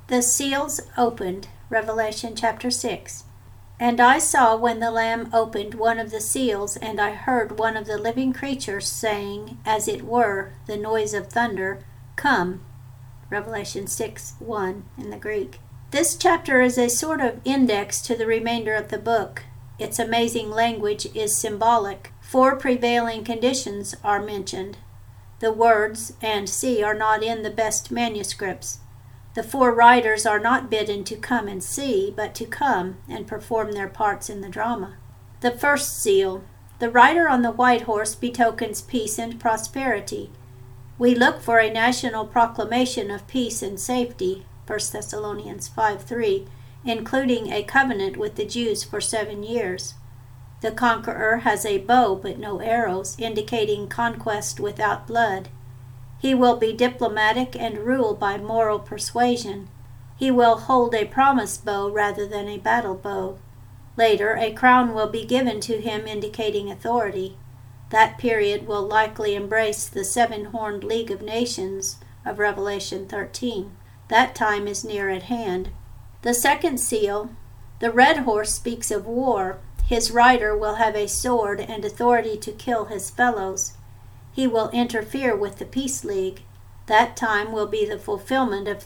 The seals opened. Revelation chapter 6. And I saw when the Lamb opened one of the seals, and I heard one of the living creatures saying, as it were, the noise of thunder, Come. Revelation 6:1 in the Greek. This chapter is a sort of index to the remainder of the book. Its amazing language is symbolic. 4 prevailing conditions are mentioned. The words "and see" are not in the best manuscripts. The 4 writers are not bidden to come and see, but to come and perform their parts in the drama. The first seal. The rider on the white horse betokens peace and prosperity. We look for a national proclamation of peace and safety, 1 Thessalonians 5:3, including a covenant with the Jews for 7 years. The conqueror has a bow but no arrows, indicating conquest without blood. He will be diplomatic and rule by moral persuasion. He will hold a promise bow rather than a battle bow. Later, a crown will be given to him indicating authority. That period will likely embrace the 7-horned League of Nations of Revelation 13. That time is near at hand. The second seal. The red horse speaks of war. His rider will have a sword and authority to kill his fellows. He will interfere with the Peace League. That time will be the fulfillment of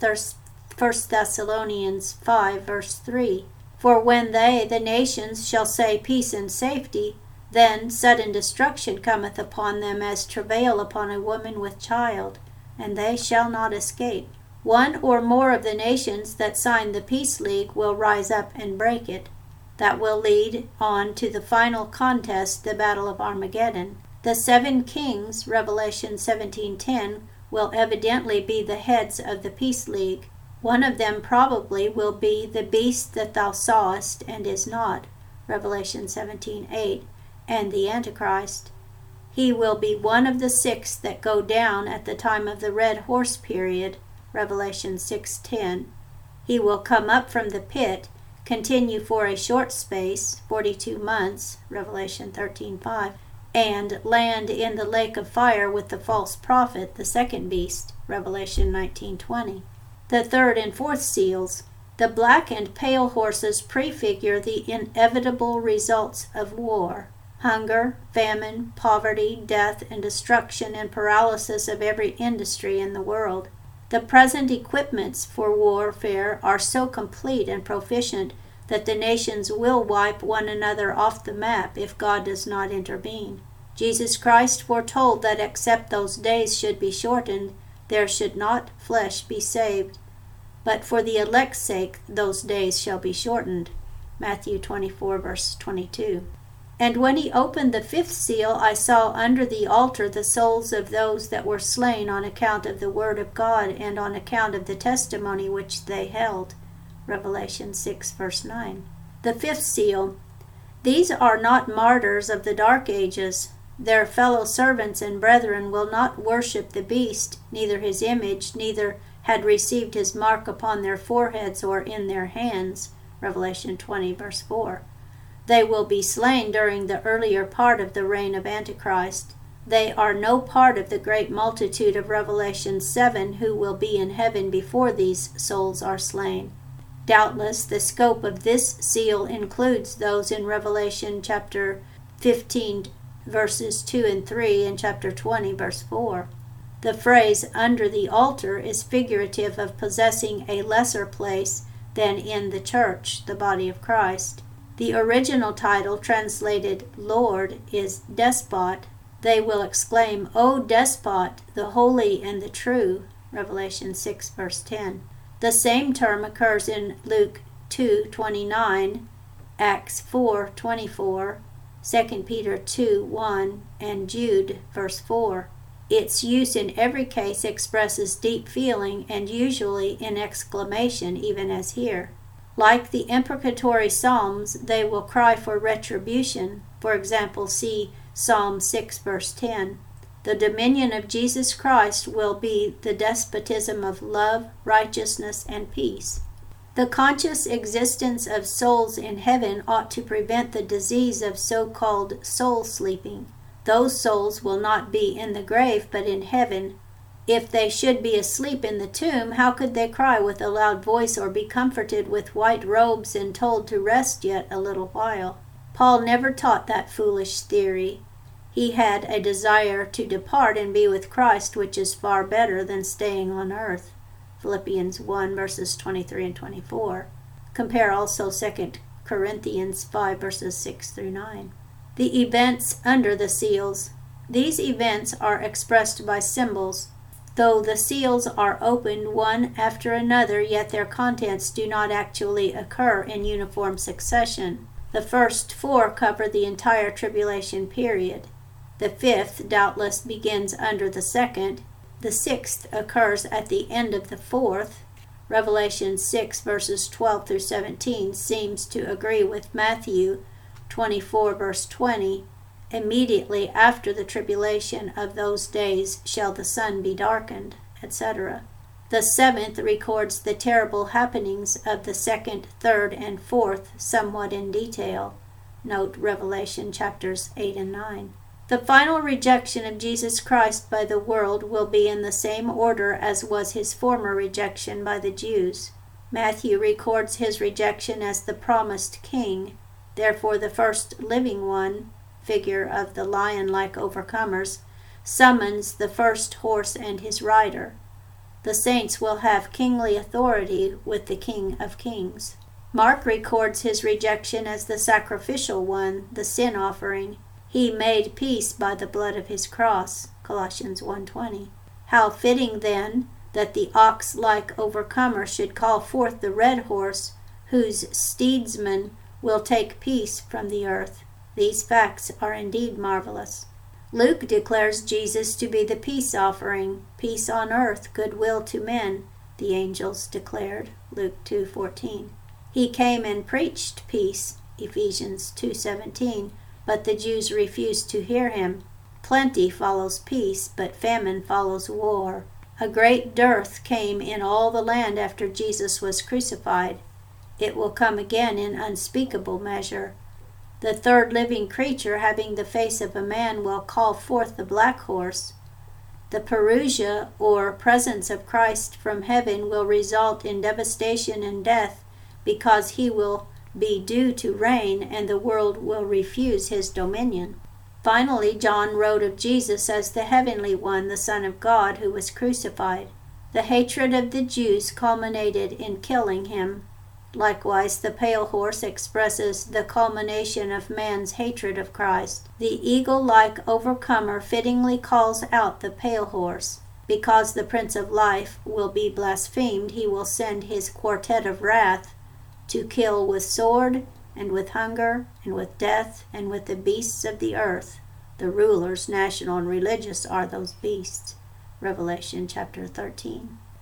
1 Thessalonians 5, verse 3. For when they, the nations, shall say peace and safety, then sudden destruction cometh upon them as travail upon a woman with child, and they shall not escape. 1 or more of the nations that signed the Peace League will rise up and break it. That will lead on to the final contest, the Battle of Armageddon. The 7 kings, Revelation 17:10, will evidently be the heads of the Peace League. One of them probably will be the beast that thou sawest and is not, Revelation 17:8, and the Antichrist. He will be one of the 6 that go down at the time of the red horse period, Revelation 6:10. He will come up from the pit, continue for a short space, 42 months, Revelation 13:5, and land in the lake of fire with the false prophet, the second beast, Revelation 19:20. The third and fourth seals. The black and pale horses prefigure the inevitable results of war. Hunger, famine, poverty, death, and destruction and paralysis of every industry in the world. The present equipments for warfare are so complete and proficient that the nations will wipe one another off the map if God does not intervene. Jesus Christ foretold that except those days should be shortened, there should not flesh be saved. But for the elect's sake those days shall be shortened. Matthew 24, verse 22. And when he opened the 5th seal, I saw under the altar the souls of those that were slain on account of the word of God and on account of the testimony which they held. Revelation 6, verse 9. The 5th seal. These are not martyrs of the dark ages. Their fellow servants and brethren will not worship the beast, neither his image, neither had received his mark upon their foreheads or in their hands. Revelation 20, verse 4. They will be slain during the earlier part of the reign of Antichrist. They are no part of the great multitude of Revelation 7 who will be in heaven before these souls are slain. Doubtless, the scope of this seal includes those in Revelation chapter 15, verses 2 and 3, and chapter 20, verse 4. The phrase "under the altar" is figurative of possessing a lesser place than in the church, the body of Christ. The original title, translated Lord, is Despot. They will exclaim, "O Despot, the holy and the true," Revelation 6, verse 10. The same term occurs in Luke 2:29, Acts 4:24, 2 Peter 2:1, and Jude, verse 4. Its use in every case expresses deep feeling and usually in exclamation, even as here. Like the imprecatory psalms, they will cry for retribution. For example, see Psalm 6, verse 10. The dominion of Jesus Christ will be the despotism of love, righteousness, and peace. The conscious existence of souls in heaven ought to prevent the disease of so-called soul sleeping. Those souls will not be in the grave but in heaven, If they should be asleep in the tomb, how could they cry with a loud voice or be comforted with white robes and told to rest yet a little while? Paul never taught that foolish theory. He had a desire to depart and be with Christ, which is far better than staying on earth. Philippians 1 verses 23 and 24. Compare also 2 Corinthians 5 verses 6 through 9. The events under the seals. These events are expressed by symbols. Though the seals are opened one after another, yet their contents do not actually occur in uniform succession. The first 4 cover the entire tribulation period. The 5th doubtless begins under the 2nd. The 6th occurs at the end of the 4th. Revelation 6 verses 12 through 17 seems to agree with Matthew 24 verse 20. Immediately after the tribulation of those days shall the sun be darkened, etc. The 7th records the terrible happenings of the 2nd, 3rd, and 4th somewhat in detail. Note Revelation chapters 8 and 9. The final rejection of Jesus Christ by the world will be in the same order as was his former rejection by the Jews. Matthew records his rejection as the promised king. Therefore the first living one, figure of the lion-like overcomers, summons the first horse and his rider. The saints will have kingly authority with the King of Kings. Mark records his rejection as the sacrificial one, the sin offering. He made peace by the blood of his cross. Colossians 1:20. How fitting then that the ox-like overcomer should call forth the red horse, whose steedsman will take peace from the earth. These facts are indeed marvelous. Luke declares Jesus to be the peace offering, peace on earth, goodwill to men, the angels declared. Luke 2:14. He came and preached peace, Ephesians 2:17, but the Jews refused to hear him. Plenty follows peace, but famine follows war. A great dearth came in all the land after Jesus was crucified. It will come again in unspeakable measure. The third living creature, having the face of a man, will call forth the black horse. The parousia, or presence of Christ from heaven, will result in devastation and death, because he will be due to reign, and the world will refuse his dominion. Finally, John wrote of Jesus as the heavenly one, the Son of God, who was crucified. The hatred of the Jews culminated in killing him. Likewise, the pale horse expresses the culmination of man's hatred of Christ. The eagle-like overcomer fittingly calls out the pale horse. Because the Prince of Life will be blasphemed, he will send his quartet of wrath to kill with sword, and with hunger, and with death, and with the beasts of the earth. The rulers, national and religious, are those beasts. Revelation chapter 13.